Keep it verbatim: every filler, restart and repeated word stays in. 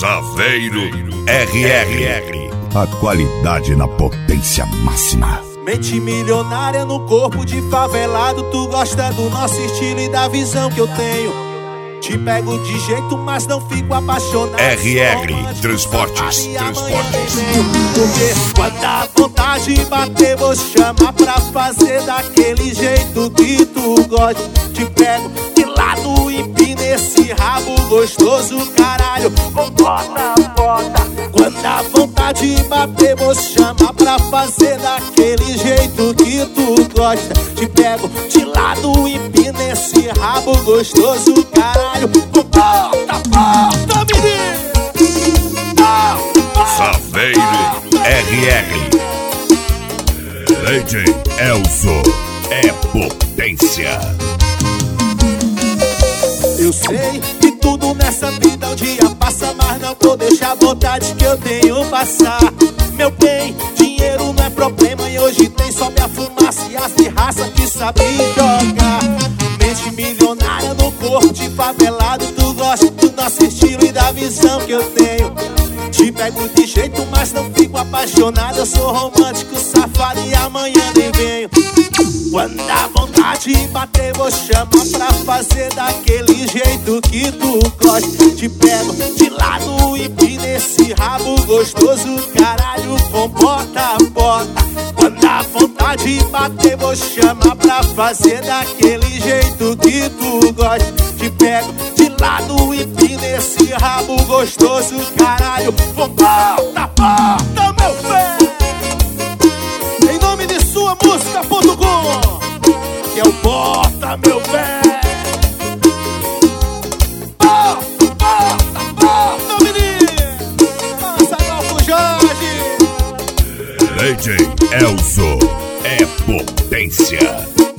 Saveiro R R, a qualidade na potência máxima. Mente milionária no corpo de favelado. Tu gosta do nosso estilo e da visão que eu tenho. Te pego de jeito, mas não fico apaixonado. R R Transportes, Transportes. Porque quando a vontade bater, vou chamar pra fazer daquele jeito que tu gosta. Te pego de lado, empina esse rabo gostoso, caralho. Bota, bota. Quando a vontade bater, vou chamar pra fazer daquele jeito que tu gosta. Te pego de lado, empina esse rabo gostoso, caralho. Bota, bota, menino. Saveiro R R. Lady Elzo é potência. Eu sei que tudo nessa vida um dia passa, mas não vou deixar a vontade que eu tenho passar. Meu bem, dinheiro não é problema e hoje tem só minha fumaça e as de raça que sabe jogar. Mente milionária no corpo de favelado. Tu gosta do nosso estilo e da visão que eu tenho. Te pego de jeito, mas não fico apaixonado. Eu sou romântico, safado e amanhã nem venho. Quando a vontade bater, vou chamar pra fazer daquele jeito que tu gosta. Te pego de lado e empina esse rabo gostoso, caralho, com bota, bota. Quando a vontade bater, vou chamar pra fazer daquele jeito que tu gosta. Te pego de lado e empina esse rabo gostoso, caralho, com bota, bota, meu pé. Em nome de sua música ponto com, que é o Bota Meu Pé. Bota, bota, bota, menino. Nossa, Malco Jorge. Lady Elzo é potência.